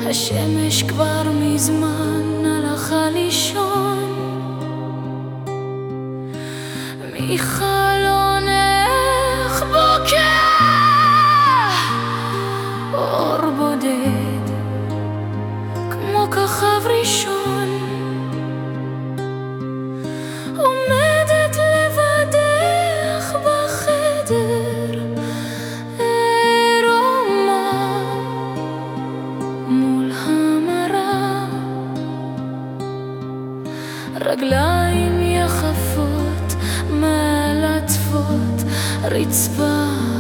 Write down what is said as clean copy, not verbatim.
השמש כבר מזמן הלכה לישון, מחלונך בוקע אור בודד כמו כוכב ראשון, עומדת לבדך בחדר עירומה מול המראה, רגליים יחפות מלטפות רצפה